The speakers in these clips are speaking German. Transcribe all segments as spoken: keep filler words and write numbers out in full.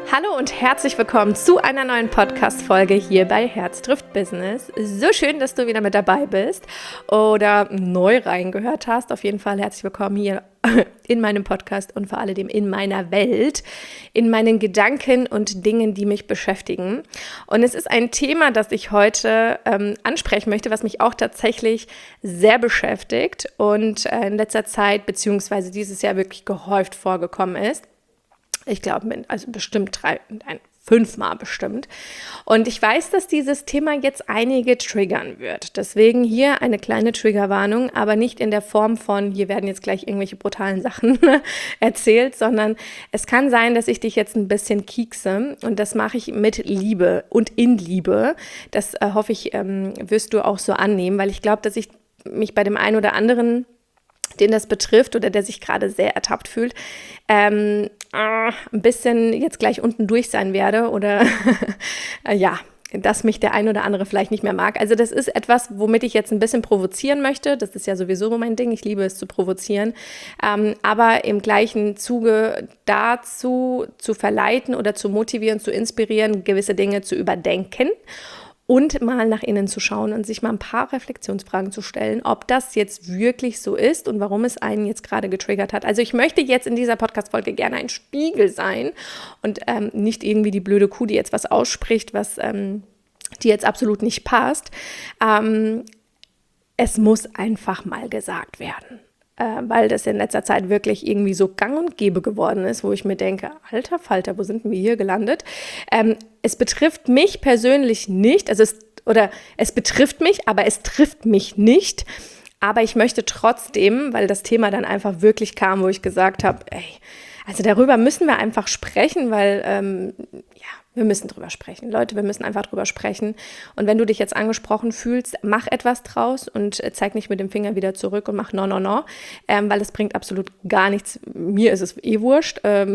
Hallo und herzlich willkommen zu einer neuen Podcast-Folge hier bei Herz trifft Business. So schön, dass du wieder mit dabei bist oder neu reingehört hast. Auf jeden Fall herzlich willkommen hier in meinem Podcast und vor allem in meiner Welt, in meinen Gedanken und Dingen, die mich beschäftigen. Und es ist ein Thema, das ich heute ähm, ansprechen möchte, was mich auch tatsächlich sehr beschäftigt und äh, in letzter Zeit beziehungsweise dieses Jahr wirklich gehäuft vorgekommen ist. Ich glaube, also bestimmt drei, nein, fünfmal bestimmt. Und ich weiß, dass dieses Thema jetzt einige triggern wird. Deswegen hier eine kleine Triggerwarnung, aber nicht in der Form von, hier werden jetzt gleich irgendwelche brutalen Sachen erzählt, sondern es kann sein, dass ich dich jetzt ein bisschen kiekse und das mache ich mit Liebe und in Liebe. Das äh, hoffe ich, ähm, wirst du auch so annehmen, weil ich glaube, dass ich mich bei dem einen oder anderen, den das betrifft oder der sich gerade sehr ertappt fühlt, ähm, äh, ein bisschen jetzt gleich unten durch sein werde oder äh, ja, dass mich der ein oder andere vielleicht nicht mehr mag. Also das ist etwas, womit ich jetzt ein bisschen provozieren möchte. Das ist ja sowieso mein Ding. Ich liebe es zu provozieren. Ähm, aber im gleichen Zuge dazu zu verleiten oder zu motivieren, zu inspirieren, gewisse Dinge zu überdenken. Und mal nach innen zu schauen und sich mal ein paar Reflexionsfragen zu stellen, ob das jetzt wirklich so ist und warum es einen jetzt gerade getriggert hat. Also ich möchte jetzt in dieser Podcast-Folge gerne ein Spiegel sein und ähm, nicht irgendwie die blöde Kuh, die jetzt was ausspricht, was ähm, die jetzt absolut nicht passt. Ähm, es muss einfach mal gesagt werden. Weil das in letzter Zeit wirklich irgendwie so gang und gäbe geworden ist, wo ich mir denke, alter Falter, wo sind wir hier gelandet? Ähm, es betrifft mich persönlich nicht, also es, oder es betrifft mich, aber es trifft mich nicht. Aber ich möchte trotzdem, weil das Thema dann einfach wirklich kam, wo ich gesagt habe, ey, also darüber müssen wir einfach sprechen, weil, ähm, ja, wir müssen drüber sprechen. Leute, wir müssen einfach drüber sprechen. Und wenn du dich jetzt angesprochen fühlst, mach etwas draus und zeig nicht mit dem Finger wieder zurück und mach no, no, no, ähm, weil es bringt absolut gar nichts. Mir ist es eh wurscht. Ähm,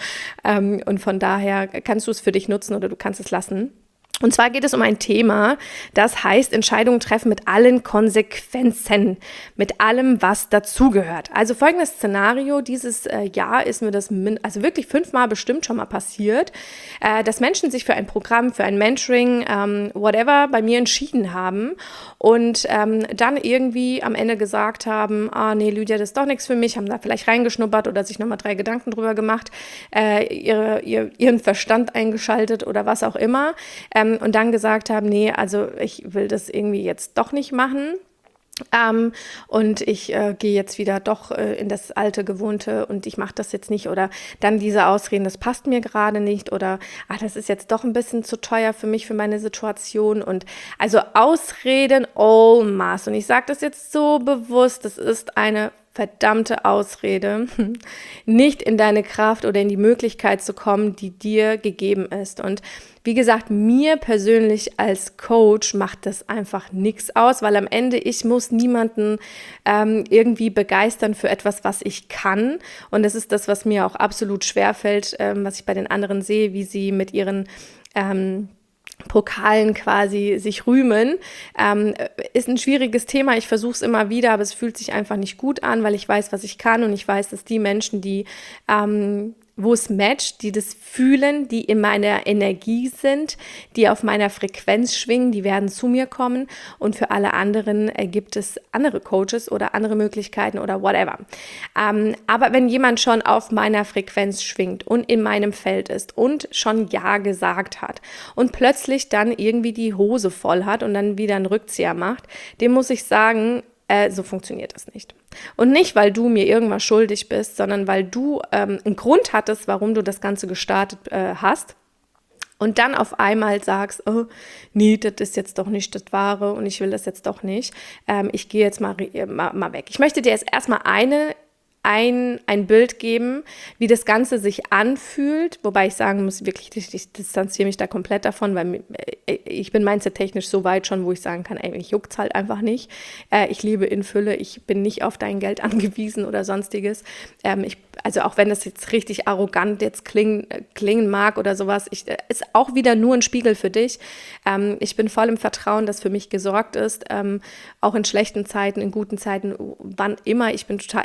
ähm, und von daher kannst du es für dich nutzen oder du kannst es lassen. Und zwar geht es um ein Thema, das heißt Entscheidungen treffen mit allen Konsequenzen, mit allem, was dazugehört. Also folgendes Szenario, dieses äh, Jahr ist mir das min- also wirklich fünfmal bestimmt schon mal passiert, äh, dass Menschen sich für ein Programm, für ein Mentoring, ähm, whatever, bei mir entschieden haben und ähm, dann irgendwie am Ende gesagt haben, ah nee, Lydia, das ist doch nichts für mich, haben da vielleicht reingeschnuppert oder sich nochmal drei Gedanken drüber gemacht, äh, ihre, ihr, ihren Verstand eingeschaltet oder was auch immer, ähm, und dann gesagt haben, nee, also ich will das irgendwie jetzt doch nicht machen. Ähm, und ich äh, gehe jetzt wieder doch äh, in das alte Gewohnte und ich mache das jetzt nicht oder dann diese Ausreden, das passt mir gerade nicht oder ach, das ist jetzt doch ein bisschen zu teuer für mich, für meine Situation und also Ausreden en masse und ich sage das jetzt so bewusst, das ist eine verdammte Ausrede, nicht in deine Kraft oder in die Möglichkeit zu kommen, die dir gegeben ist. Und wie gesagt, mir persönlich als Coach macht das einfach nichts aus, weil am Ende ich muss niemanden ähm, irgendwie begeistern für etwas, was ich kann. Und das ist das, was mir auch absolut schwerfällt, ähm, was ich bei den anderen sehe, wie sie mit ihren ähm, Pokalen quasi sich rühmen, ähm, ist ein schwieriges Thema. Ich versuche es immer wieder, aber es fühlt sich einfach nicht gut an, weil ich weiß, was ich kann und ich weiß, dass die Menschen, die ähm, wo es matcht, die das fühlen, die in meiner Energie sind, die auf meiner Frequenz schwingen, die werden zu mir kommen und für alle anderen äh, gibt es andere Coaches oder andere Möglichkeiten oder whatever. Ähm, aber wenn jemand schon auf meiner Frequenz schwingt und in meinem Feld ist und schon Ja gesagt hat und plötzlich dann irgendwie die Hose voll hat und dann wieder einen Rückzieher macht, dem muss ich sagen, Äh, so funktioniert das nicht. Und nicht, weil du mir irgendwas schuldig bist, sondern weil du ähm, einen Grund hattest, warum du das Ganze gestartet äh, hast. Und dann auf einmal sagst, oh, nee, das ist jetzt doch nicht das Wahre und ich will das jetzt doch nicht. Ähm, ich gehe jetzt mal, mal, mal weg. Ich möchte dir jetzt erstmal eine Ein, ein Bild geben, wie das Ganze sich anfühlt, wobei ich sagen muss, wirklich, ich, ich distanziere mich da komplett davon, weil ich bin mindset-technisch so weit schon, wo ich sagen kann, ey, mich juckt's halt einfach nicht. Äh, ich lebe in Fülle, ich bin nicht auf dein Geld angewiesen oder sonstiges. Ähm, ich, also auch wenn das jetzt richtig arrogant jetzt klingen, klingen mag oder sowas, ich, ist auch wieder nur ein Spiegel für dich. Ähm, ich bin voll im Vertrauen, dass für mich gesorgt ist, ähm, auch in schlechten Zeiten, in guten Zeiten, wann immer. Ich bin total, ich habe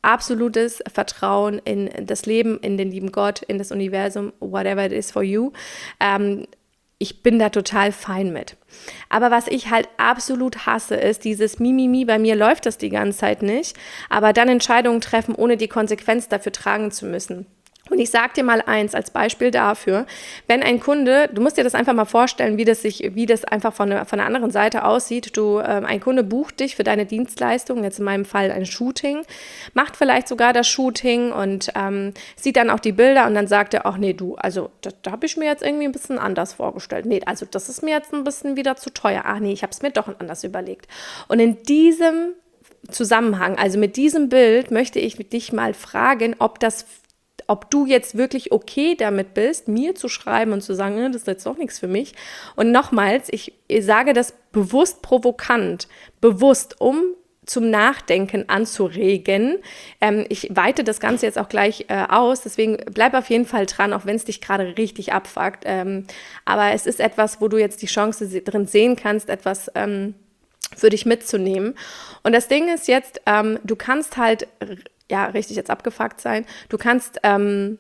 absolutes Vertrauen in das Leben, in den lieben Gott, in das Universum, whatever it is for you. Ähm, ich bin da total fein mit. Aber was ich halt absolut hasse, ist dieses Mimimi, bei mir läuft das die ganze Zeit nicht, aber dann Entscheidungen treffen, ohne die Konsequenz dafür tragen zu müssen. Und ich sage dir mal eins als Beispiel dafür, wenn ein Kunde, du musst dir das einfach mal vorstellen, wie das sich, wie das einfach von der, von der anderen Seite aussieht. Du, ähm, ein Kunde bucht dich für deine Dienstleistung, jetzt in meinem Fall ein Shooting, macht vielleicht sogar das Shooting und ähm, sieht dann auch die Bilder und dann sagt er, ach nee, du, also da, da habe ich mir jetzt irgendwie ein bisschen anders vorgestellt. Nee, also das ist mir jetzt ein bisschen wieder zu teuer. Ach nee, ich habe es mir doch anders überlegt. Und in diesem Zusammenhang, also mit diesem Bild, möchte ich dich mal fragen, ob das ob du jetzt wirklich okay damit bist, mir zu schreiben und zu sagen, das ist jetzt doch nichts für mich. Und nochmals, ich sage das bewusst provokant, bewusst, um zum Nachdenken anzuregen. Ähm, ich weite das Ganze jetzt auch gleich äh, aus, deswegen bleib auf jeden Fall dran, auch wenn es dich gerade richtig abfuckt. Ähm, aber es ist etwas, wo du jetzt die Chance drin sehen kannst, etwas ähm, für dich mitzunehmen. Und das Ding ist jetzt, ähm, du kannst halt ja, richtig jetzt abgefuckt sein. Du kannst, ähm,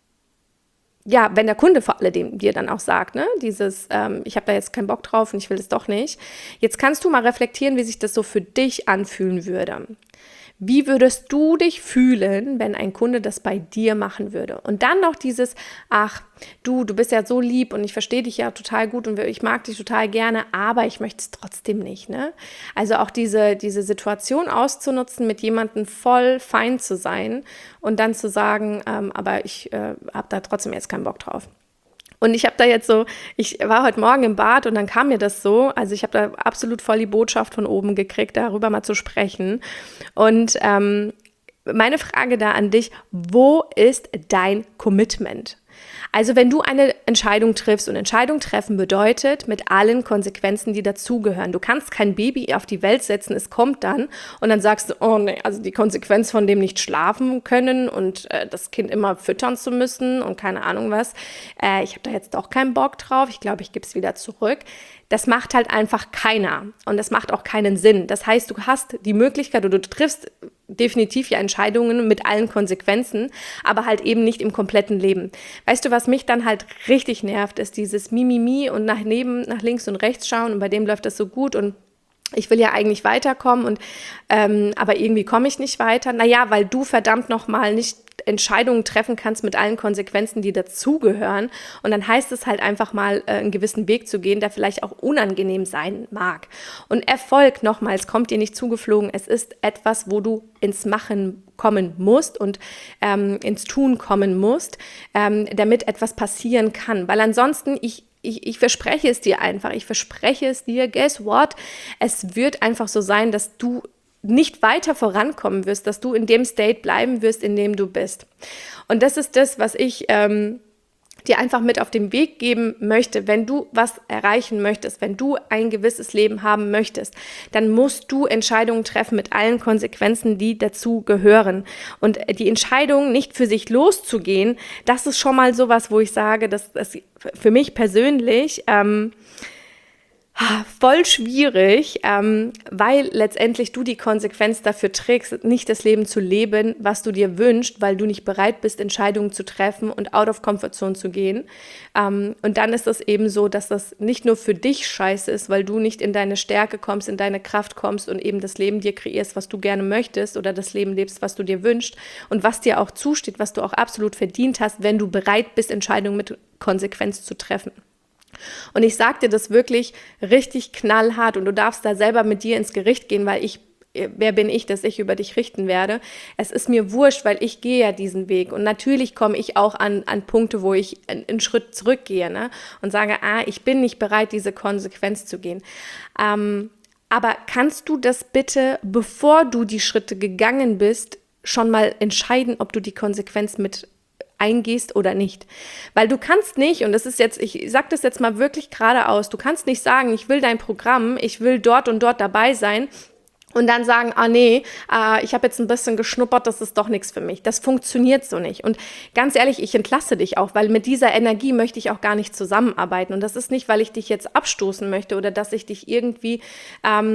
ja, wenn der Kunde vor alledem dir dann auch sagt, ne, dieses, ähm, ich habe da jetzt keinen Bock drauf und ich will das doch nicht. Jetzt kannst du mal reflektieren, wie sich das so für dich anfühlen würde. Wie würdest du dich fühlen, wenn ein Kunde das bei dir machen würde? Und dann noch dieses, ach, du, du bist ja so lieb und ich verstehe dich ja total gut und ich mag dich total gerne, aber ich möchte es trotzdem nicht, ne? Also auch diese, diese Situation auszunutzen, mit jemandem voll fein zu sein und dann zu sagen, ähm, aber ich äh, habe da trotzdem jetzt keinen Bock drauf. Und ich habe da jetzt so, ich war heute Morgen im Bad und dann kam mir das so, also ich habe da absolut voll die Botschaft von oben gekriegt, darüber mal zu sprechen. Und ähm, meine Frage da an dich, wo ist dein Commitment? Also wenn du eine Entscheidung triffst und Entscheidung treffen bedeutet mit allen Konsequenzen, die dazugehören. Du kannst kein Baby auf die Welt setzen, es kommt dann und dann sagst du, oh nee, also die Konsequenz von dem nicht schlafen können und äh, das Kind immer füttern zu müssen und keine Ahnung was. Äh, ich habe da jetzt doch keinen Bock drauf, ich glaube, ich gebe es wieder zurück. Das macht halt einfach keiner und das macht auch keinen Sinn. Das heißt, du hast die Möglichkeit oder du triffst definitiv ja Entscheidungen mit allen Konsequenzen, aber halt eben nicht im kompletten Leben. Weißt du, was mich dann halt richtig nervt, ist dieses Mimimi und nach neben, nach links und rechts schauen und bei dem läuft das so gut und ich will ja eigentlich weiterkommen, und ähm, aber irgendwie komme ich nicht weiter. Naja, weil du verdammt nochmal nicht Entscheidungen treffen kannst mit allen Konsequenzen, die dazugehören. Und dann heißt es halt einfach mal, äh, einen gewissen Weg zu gehen, der vielleicht auch unangenehm sein mag. Und Erfolg, nochmals, kommt dir nicht zugeflogen. Es ist etwas, wo du ins Machen kommen musst und ähm, ins Tun kommen musst, ähm, damit etwas passieren kann. Weil ansonsten, ich Ich, ich verspreche es dir einfach, ich verspreche es dir, guess what? Es wird einfach so sein, dass du nicht weiter vorankommen wirst, dass du in dem State bleiben wirst, in dem du bist. Und das ist das, was ich ähm, dir einfach mit auf den Weg geben möchte. Wenn du was erreichen möchtest, wenn du ein gewisses Leben haben möchtest, dann musst du Entscheidungen treffen mit allen Konsequenzen, die dazu gehören. Und die Entscheidung, nicht für sich loszugehen, das ist schon mal sowas, wo ich sage, dass das für mich persönlich ähm, voll schwierig, ähm, weil letztendlich du die Konsequenz dafür trägst, nicht das Leben zu leben, was du dir wünschst, weil du nicht bereit bist, Entscheidungen zu treffen und out of comfort zone zu gehen. Ähm, und dann ist es eben so, dass das nicht nur für dich scheiße ist, weil du nicht in deine Stärke kommst, in deine Kraft kommst und eben das Leben dir kreierst, was du gerne möchtest, oder das Leben lebst, was du dir wünschst und was dir auch zusteht, was du auch absolut verdient hast, wenn du bereit bist, Entscheidungen mit Konsequenz zu treffen. Und ich sage dir das wirklich richtig knallhart und du darfst da selber mit dir ins Gericht gehen, weil ich, wer bin ich, dass ich über dich richten werde? Es ist mir wurscht, weil ich gehe ja diesen Weg und natürlich komme ich auch an, an Punkte, wo ich einen Schritt zurückgehe, ne? Und sage, ah, ich bin nicht bereit, diese Konsequenz zu gehen. Ähm, aber kannst du das bitte, bevor du die Schritte gegangen bist, schon mal entscheiden, ob du die Konsequenz mit eingehst oder nicht. Weil du kannst nicht, und das ist jetzt, ich sage das jetzt mal wirklich geradeaus, du kannst nicht sagen, ich will dein Programm, ich will dort und dort dabei sein und dann sagen, ah nee, äh, ich habe jetzt ein bisschen geschnuppert, das ist doch nichts für mich. Das funktioniert so nicht. Und ganz ehrlich, ich entlasse dich auch, weil mit dieser Energie möchte ich auch gar nicht zusammenarbeiten. Und das ist nicht, weil ich dich jetzt abstoßen möchte oder dass ich dich irgendwie ähm,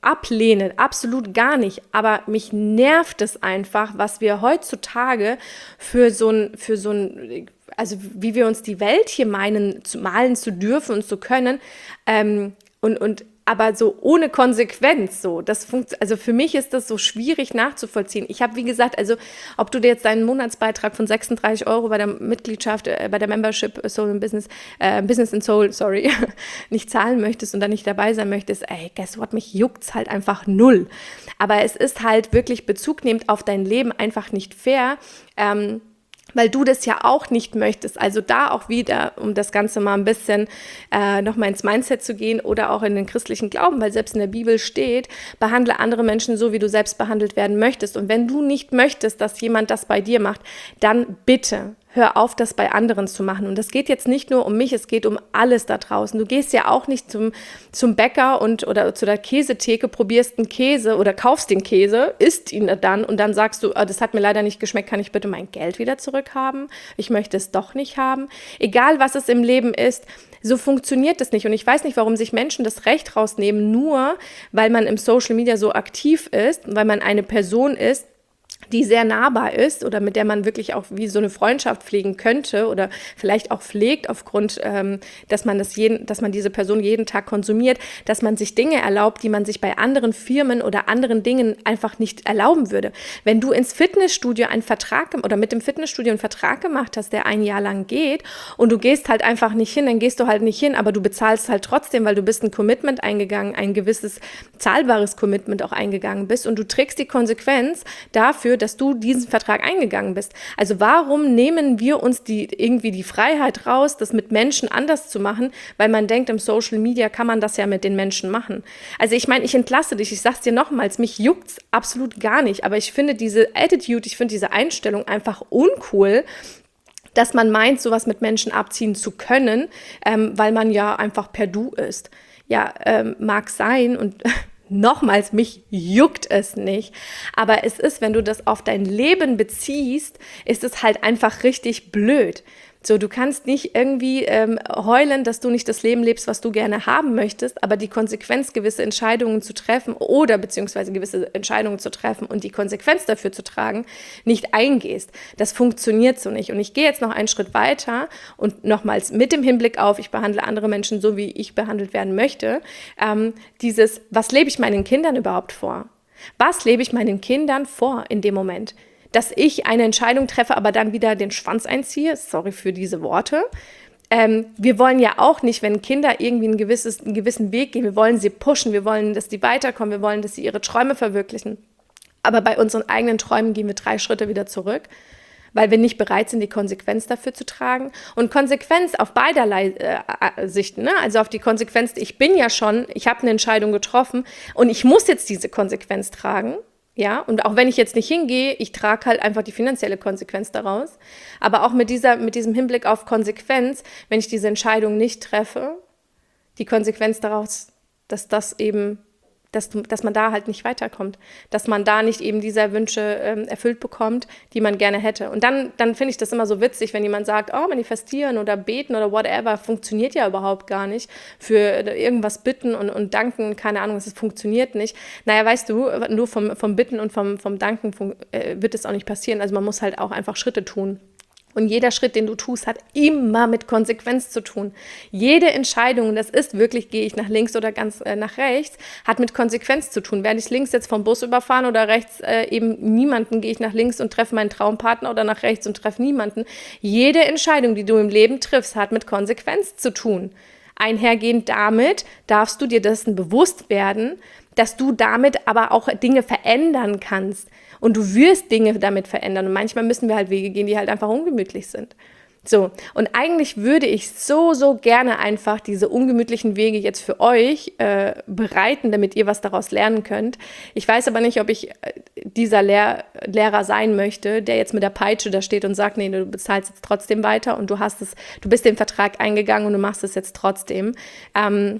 ablehne, absolut gar nicht, aber mich nervt es einfach, was wir heutzutage für so ein, für so ein, also wie wir uns die Welt hier meinen, zu malen zu dürfen und zu können, ähm, und, und aber so ohne Konsequenz so. Das funkt, also für mich ist das so schwierig nachzuvollziehen. Ich habe, wie gesagt, also ob du dir jetzt deinen Monatsbeitrag von sechsunddreißig Euro bei der Mitgliedschaft, äh, bei der Membership Soul in Business, äh, Business in Soul, sorry, nicht zahlen möchtest und dann nicht dabei sein möchtest, ey, guess what, mich juckt's halt einfach null. Aber es ist halt wirklich bezugnehmend auf dein Leben einfach nicht fair, ähm, weil du das ja auch nicht möchtest. Also da auch wieder, um das Ganze mal ein bisschen äh, nochmal ins Mindset zu gehen oder auch in den christlichen Glauben, weil selbst in der Bibel steht, behandle andere Menschen so, wie du selbst behandelt werden möchtest. Und wenn du nicht möchtest, dass jemand das bei dir macht, dann bitte hör auf, das bei anderen zu machen. Und das geht jetzt nicht nur um mich, es geht um alles da draußen. Du gehst ja auch nicht zum, zum Bäcker und, oder zu der Käsetheke, probierst einen Käse oder kaufst den Käse, isst ihn dann und dann sagst du, oh, das hat mir leider nicht geschmeckt, kann ich bitte mein Geld wieder zurückhaben? Ich möchte es doch nicht haben. Egal, was es im Leben ist, so funktioniert das nicht. Und ich weiß nicht, warum sich Menschen das Recht rausnehmen, nur weil man im Social Media so aktiv ist, weil man eine Person ist, die sehr nahbar ist oder mit der man wirklich auch wie so eine Freundschaft pflegen könnte oder vielleicht auch pflegt aufgrund, ähm, dass man das jeden, dass man diese Person jeden Tag konsumiert, dass man sich Dinge erlaubt, die man sich bei anderen Firmen oder anderen Dingen einfach nicht erlauben würde. Wenn du ins Fitnessstudio einen Vertrag oder mit dem Fitnessstudio einen Vertrag gemacht hast, der ein Jahr lang geht und du gehst halt einfach nicht hin, dann gehst du halt nicht hin, aber du bezahlst halt trotzdem, weil du bist ein Commitment eingegangen, ein gewisses zahlbares Commitment auch eingegangen bist und du trägst die Konsequenz dafür, dass du diesen Vertrag eingegangen bist. Also warum nehmen wir uns die irgendwie die Freiheit raus, das mit Menschen anders zu machen, weil man denkt, im Social Media kann man das ja mit den Menschen machen. Also ich meine, ich entlasse dich, ich sag's dir nochmals, mich juckt's absolut gar nicht, aber ich finde diese Attitude, ich finde diese Einstellung einfach uncool, dass man meint, sowas mit Menschen abziehen zu können, ähm, weil man ja einfach per Du ist. Ja, ähm, mag sein und nochmals, mich juckt es nicht, aber es ist, wenn du das auf dein Leben beziehst, ist es halt einfach richtig blöd. So, du kannst nicht irgendwie ähm, heulen, dass du nicht das Leben lebst, was du gerne haben möchtest, aber die Konsequenz, gewisse Entscheidungen zu treffen oder beziehungsweise gewisse Entscheidungen zu treffen und die Konsequenz dafür zu tragen, nicht eingehst. Das funktioniert so nicht. Und ich gehe jetzt noch einen Schritt weiter und nochmals mit dem Hinblick auf, ich behandle andere Menschen so, wie ich behandelt werden möchte, ähm, dieses, was lebe ich meinen Kindern überhaupt vor? Was lebe ich meinen Kindern vor in dem Moment? Dass ich eine Entscheidung treffe, aber dann wieder den Schwanz einziehe. Sorry für diese Worte. Ähm, wir wollen ja auch nicht, wenn Kinder irgendwie ein gewisses, einen gewissen Weg gehen, wir wollen sie pushen, wir wollen, dass die weiterkommen, wir wollen, dass sie ihre Träume verwirklichen. Aber bei unseren eigenen Träumen gehen wir drei Schritte wieder zurück, weil wir nicht bereit sind, die Konsequenz dafür zu tragen. Und Konsequenz auf beiderlei äh, Sichten, ne? Also auf die Konsequenz, ich bin ja schon, ich habe eine Entscheidung getroffen und ich muss jetzt diese Konsequenz tragen. Ja, und auch wenn ich jetzt nicht hingehe, ich trage halt einfach die finanzielle Konsequenz daraus. Aber auch mit dieser, mit diesem Hinblick auf Konsequenz, wenn ich diese Entscheidung nicht treffe, die Konsequenz daraus, dass das eben, dass, du, dass man da halt nicht weiterkommt, dass man da nicht eben diese Wünsche ähm, erfüllt bekommt, die man gerne hätte. Und dann, dann finde ich das immer so witzig, wenn jemand sagt, oh, manifestieren oder beten oder whatever, funktioniert ja überhaupt gar nicht. Für irgendwas bitten und, und danken, keine Ahnung, es funktioniert nicht. Naja, weißt du, nur vom, vom Bitten und vom, vom Danken fun- äh, wird es auch nicht passieren. Also man muss halt auch einfach Schritte tun. Und jeder Schritt, den du tust, hat immer mit Konsequenz zu tun. Jede Entscheidung, das ist wirklich, gehe ich nach links oder ganz äh, nach rechts, hat mit Konsequenz zu tun. Werde ich links jetzt vom Bus überfahren oder rechts äh, eben niemanden, gehe ich nach links und treffe meinen Traumpartner oder nach rechts und treffe niemanden. Jede Entscheidung, die du im Leben triffst, hat mit Konsequenz zu tun. Einhergehend damit darfst du dir dessen bewusst werden, dass du damit aber auch Dinge verändern kannst. Und du wirst Dinge damit verändern. Und manchmal müssen wir halt Wege gehen, die halt einfach ungemütlich sind. So, und eigentlich würde ich so, so gerne einfach diese ungemütlichen Wege jetzt für euch äh, bereiten, damit ihr was daraus lernen könnt. Ich weiß aber nicht, ob ich äh, dieser Lehr- Lehrer sein möchte, der jetzt mit der Peitsche da steht und sagt, nee, du bezahlst jetzt trotzdem weiter und du hast es, du bist den Vertrag eingegangen und du machst es jetzt trotzdem. Ähm,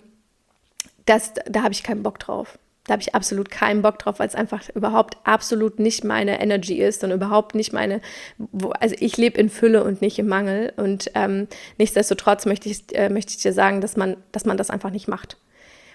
das, da habe ich keinen Bock drauf. Da habe ich absolut keinen Bock drauf, weil es einfach überhaupt absolut nicht meine Energy ist und überhaupt nicht meine, wo, also ich lebe in Fülle und nicht im Mangel und ähm, nichtsdestotrotz möchte ich, äh, möchte ich dir sagen, dass man, dass man das einfach nicht macht.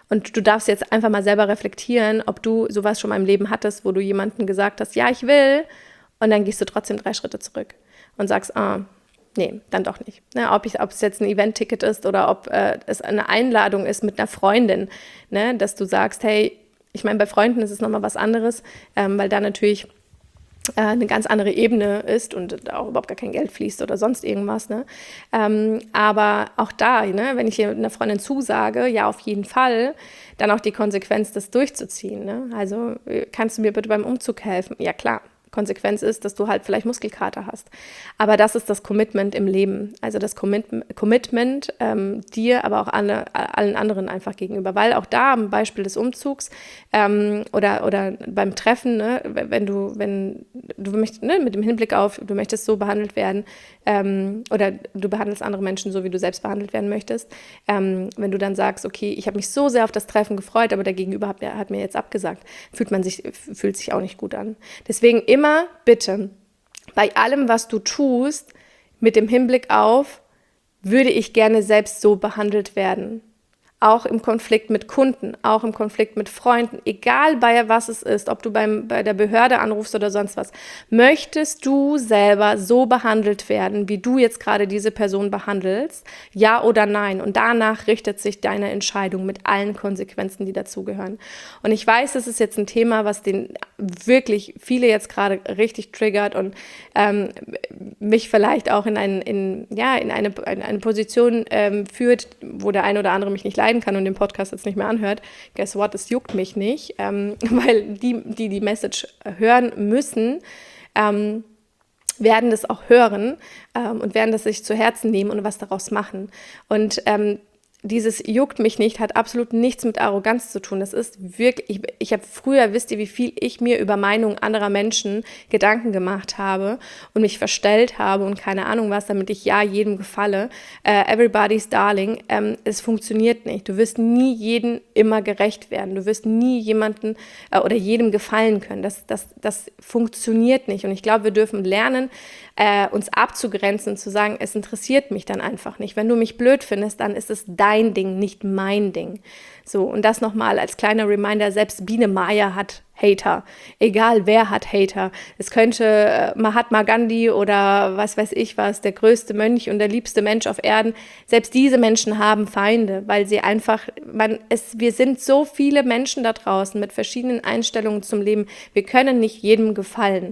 Und du darfst jetzt einfach mal selber reflektieren, ob du sowas schon mal im Leben hattest, wo du jemandem gesagt hast, ja, ich will, und dann gehst du trotzdem drei Schritte zurück und sagst, ah, nee, dann doch nicht. Ne, ob, ich, ob es jetzt ein Event-Ticket ist oder ob äh, es eine Einladung ist mit einer Freundin, ne, dass du sagst, hey, ich meine, bei Freunden ist es nochmal was anderes, ähm, weil da natürlich äh, eine ganz andere Ebene ist und auch überhaupt gar kein Geld fließt oder sonst irgendwas. Ne? Ähm, aber auch da, ne, wenn ich hier einer Freundin zusage, ja, auf jeden Fall, dann auch die Konsequenz, das durchzuziehen. Ne? Also, kannst du mir bitte beim Umzug helfen? Ja, klar. Konsequenz ist, dass du halt vielleicht Muskelkater hast. Aber das ist das Commitment im Leben. Also das Commit- Commitment ähm, dir, aber auch alle, allen anderen einfach gegenüber. Weil auch da am Beispiel des Umzugs ähm, oder, oder beim Treffen, ne, wenn du, wenn du möchtest, ne, mit dem Hinblick auf, du möchtest so behandelt werden ähm, oder du behandelst andere Menschen so, wie du selbst behandelt werden möchtest, ähm, wenn du dann sagst, okay, ich habe mich so sehr auf das Treffen gefreut, aber der Gegenüber hat mir, hat mir jetzt abgesagt, fühlt man sich, fühlt sich auch nicht gut an. Deswegen immer Immer bitte, bei allem, was du tust, mit dem Hinblick auf, würde ich gerne selbst so behandelt werden. Auch im Konflikt mit Kunden, auch im Konflikt mit Freunden, egal bei was es ist, ob du beim, bei der Behörde anrufst oder sonst was. Möchtest du selber so behandelt werden, wie du jetzt gerade diese Person behandelst? Ja oder nein? Und danach richtet sich deine Entscheidung mit allen Konsequenzen, die dazugehören. Und ich weiß, das ist jetzt ein Thema, was den wirklich viele jetzt gerade richtig triggert und ähm, mich vielleicht auch in, ein, in, ja, in, eine, in eine Position ähm, führt, wo der eine oder andere mich nicht leiden kann und den Podcast jetzt nicht mehr anhört. Guess what? Es juckt mich nicht, ähm, weil die, die die Message hören müssen, ähm, werden das auch hören ähm, und werden das sich zu Herzen nehmen und was daraus machen. Und ähm, dieses juckt mich nicht, hat absolut nichts mit Arroganz zu tun. Das ist wirklich, ich, ich habe früher, wisst ihr, wie viel ich mir über Meinungen anderer Menschen Gedanken gemacht habe und mich verstellt habe und keine Ahnung was, damit ich ja jedem gefalle. Uh, everybody's darling. Ähm, es funktioniert nicht. Du wirst nie jedem immer gerecht werden. Du wirst nie jemanden äh, oder jedem gefallen können. Das, das, das funktioniert nicht. Und ich glaube, wir dürfen lernen, äh, uns abzugrenzen, zu sagen, es interessiert mich dann einfach nicht. Wenn du mich blöd findest, dann ist es dein Ding, nicht mein Ding. So, und das nochmal als kleiner Reminder, selbst Biene Maya hat Hater. Egal, wer hat Hater. Es könnte äh, Mahatma Gandhi oder was weiß ich was, der größte Mönch und der liebste Mensch auf Erden. Selbst diese Menschen haben Feinde, weil sie einfach, man, es, wir sind so viele Menschen da draußen mit verschiedenen Einstellungen zum Leben. Wir können nicht jedem gefallen.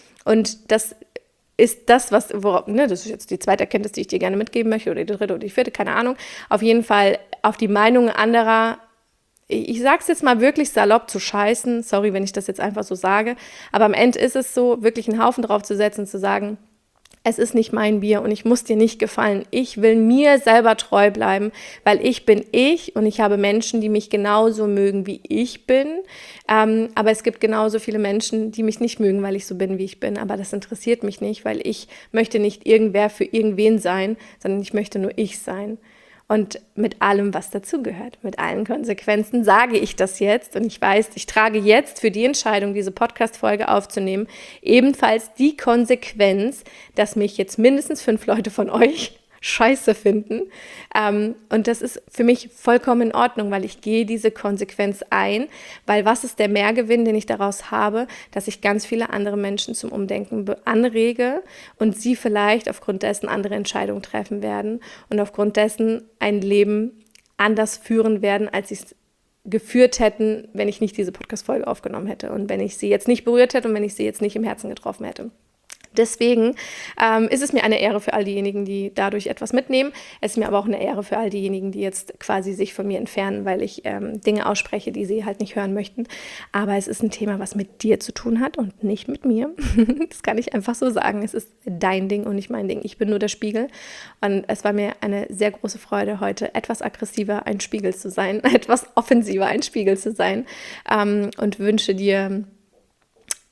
Und das ist das, was, worauf, ne, das ist jetzt die zweite Erkenntnis, die ich dir gerne mitgeben möchte, oder die dritte oder die vierte, keine Ahnung. Auf jeden Fall auf die Meinungen anderer, ich sag's jetzt mal wirklich salopp, zu scheißen. Sorry, wenn ich das jetzt einfach so sage. Aber am Ende ist es so, wirklich einen Haufen drauf zu setzen, zu sagen, es ist nicht mein Bier und ich muss dir nicht gefallen. Ich will mir selber treu bleiben, weil ich bin ich und ich habe Menschen, die mich genauso mögen, wie ich bin. Ähm, aber es gibt genauso viele Menschen, die mich nicht mögen, weil ich so bin, wie ich bin. Aber das interessiert mich nicht, weil ich möchte nicht irgendwer für irgendwen sein, sondern ich möchte nur ich sein. Und mit allem, was dazugehört, mit allen Konsequenzen sage ich das jetzt. Und ich weiß, ich trage jetzt für die Entscheidung, diese Podcast-Folge aufzunehmen, ebenfalls die Konsequenz, dass mich jetzt mindestens fünf Leute von euch scheiße finden. Ähm, und das ist für mich vollkommen in Ordnung, weil ich gehe diese Konsequenz ein, weil was ist der Mehrgewinn, den ich daraus habe, dass ich ganz viele andere Menschen zum Umdenken anrege und sie vielleicht aufgrund dessen andere Entscheidungen treffen werden und aufgrund dessen ein Leben anders führen werden, als sie es geführt hätten, wenn ich nicht diese Podcast-Folge aufgenommen hätte und wenn ich sie jetzt nicht berührt hätte und wenn ich sie jetzt nicht im Herzen getroffen hätte. Deswegen ähm, ist es mir eine Ehre für all diejenigen, die dadurch etwas mitnehmen. Es ist mir aber auch eine Ehre für all diejenigen, die jetzt quasi sich von mir entfernen, weil ich ähm, Dinge ausspreche, die sie halt nicht hören möchten. Aber es ist ein Thema, was mit dir zu tun hat und nicht mit mir. Das kann ich einfach so sagen. Es ist dein Ding und nicht mein Ding. Ich bin nur der Spiegel. Und es war mir eine sehr große Freude, heute etwas aggressiver ein Spiegel zu sein, etwas offensiver ein Spiegel zu sein. Ähm, und wünsche dir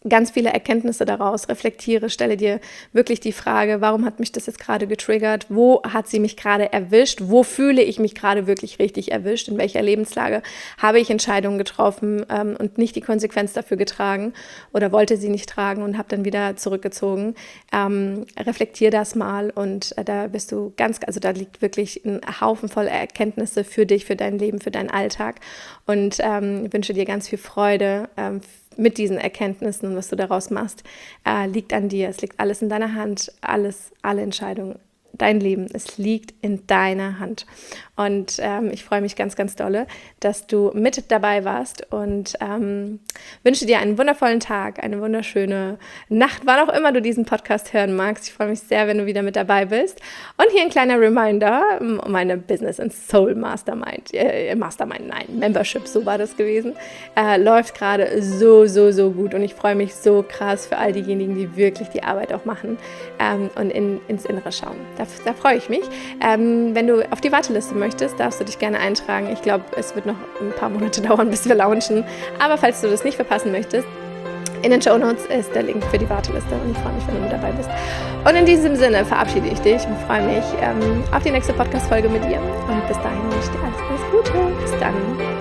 ganz viele Erkenntnisse daraus, reflektiere, stelle dir wirklich die Frage, warum hat mich das jetzt gerade getriggert, wo hat sie mich gerade erwischt, wo fühle ich mich gerade wirklich richtig erwischt, in welcher Lebenslage habe ich Entscheidungen getroffen ähm, und nicht die Konsequenz dafür getragen oder wollte sie nicht tragen und habe dann wieder zurückgezogen. Ähm, reflektier das mal und äh, da bist du ganz, also da liegt wirklich ein Haufen voller Erkenntnisse für dich, für dein Leben, für deinen Alltag und ähm, ich wünsche dir ganz viel Freude ähm, mit diesen Erkenntnissen und was du daraus machst, äh, liegt an dir. Es liegt alles in deiner Hand, alles, alle Entscheidungen, dein Leben, es liegt in deiner Hand. Und ähm, ich freue mich ganz, ganz dolle, dass du mit dabei warst und ähm, wünsche dir einen wundervollen Tag, eine wunderschöne Nacht, wann auch immer du diesen Podcast hören magst. Ich freue mich sehr, wenn du wieder mit dabei bist. Und hier ein kleiner Reminder, meine Business and Soul Mastermind, äh, Mastermind, nein, Membership, so war das gewesen, äh, läuft gerade so, so, so gut und ich freue mich so krass für all diejenigen, die wirklich die Arbeit auch machen ähm, und in, ins Innere schauen. Da, da freue ich mich. Ähm, wenn du auf die Warteliste möchtest, darfst du dich gerne eintragen. Ich glaube, es wird noch ein paar Monate dauern, bis wir launchen. Aber falls du das nicht verpassen möchtest, in den Shownotes ist der Link für die Warteliste und ich freue mich, wenn du mit dabei bist. Und in diesem Sinne verabschiede ich dich und freue mich ähm, auf die nächste Podcast-Folge mit dir. Und bis dahin wünsche ich dir alles, alles Gute. Bis dann.